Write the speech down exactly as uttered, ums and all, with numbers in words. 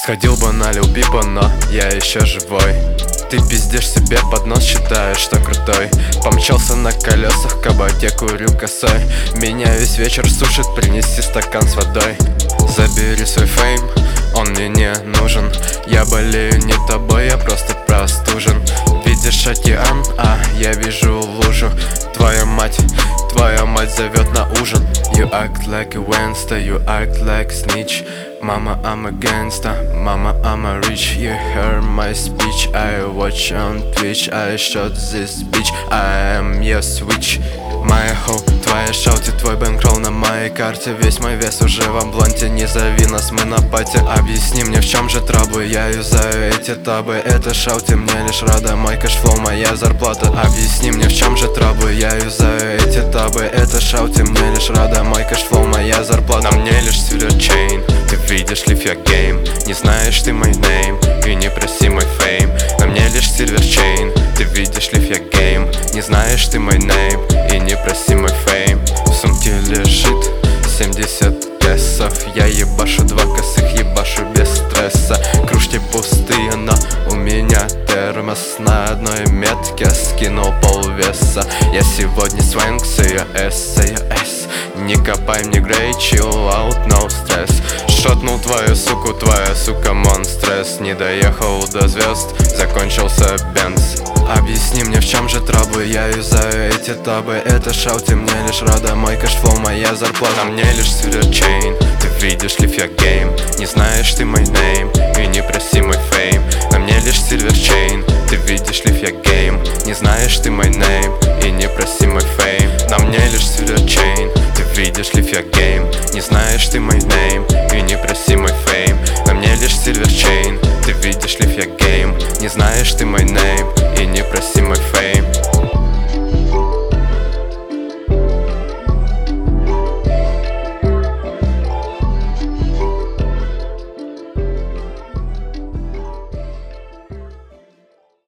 Сходил бы налил пиво, но я еще живой. Ты пиздишь себе под нос, считаешь, что крутой. Помчался на колесах, кабаке курю косой. Меня весь вечер сушит, принеси стакан с водой. Забери свой фейм, он мне не нужен. Я болею не тобой, я просто простужен. Видишь океан, а я вижу лужу. Твоя мать, твоя мать зовет на ужин. You act like a Wednesday, you act like a snitch. Mama, I'm a gangster, mama, I'm a rich. You heard my speech, I watch on Twitch. I shot this bitch, I am your switch. Моя хоу, твоя шаути, твой бэнкролл на моей карте. Весь мой вес уже в амбланте, не зови нас, мы на пати. Объясни мне, в чем же траблы, я юзаю эти табы. Это шаути, мне лишь рада, мой кэшфлоу, моя зарплата. Объясни мне, в чем же траблы, я юзаю эти табы. Это шаути, мне лишь рада, мой кэшфлоу, моя зарплата. На мне лишь silver chain, ты видишь ли я гейм. Не знаешь ты мой нейм, и не проси мой фейм. На мне лишь silver chain, ты видишь ли я гейм. Не знаешь ты мой нейм, и не проси мой фейм. В сумке лежит семьдесят песов. Я ебашу два косых, ебашу без стресса. Кружки пустые, но у меня термос. На одной метке скинул полвеса. Я сегодня свэнкс, ее эс, ее эс. Не копай мне грей, chill out, no stress. Шотнул твою суку, твоя сука монстресс. Не доехал до звезд, закончился бенз. Объясни мне, в чем же траблы, я юзаю эти табы. Это шаути, мне лишь рада, мой кэшфлоу, моя зарплата. На мне лишь silver chain, ты видишь ли я гейм. Не знаешь ты мой нейм, и не проси мой фейм. На мне лишь silver chain, ты видишь ли я гейм. Не знаешь ты мой нейм, и не проси мой фейм. На мне лишь silver chain, ты видишь ли я гейм. Не знаешь ты мой нейм, и не проси мой фейм. На мне лишь silver chain, ты видишь ли я гейм. Не знаешь ты мой нейм, и не проси мой фейм.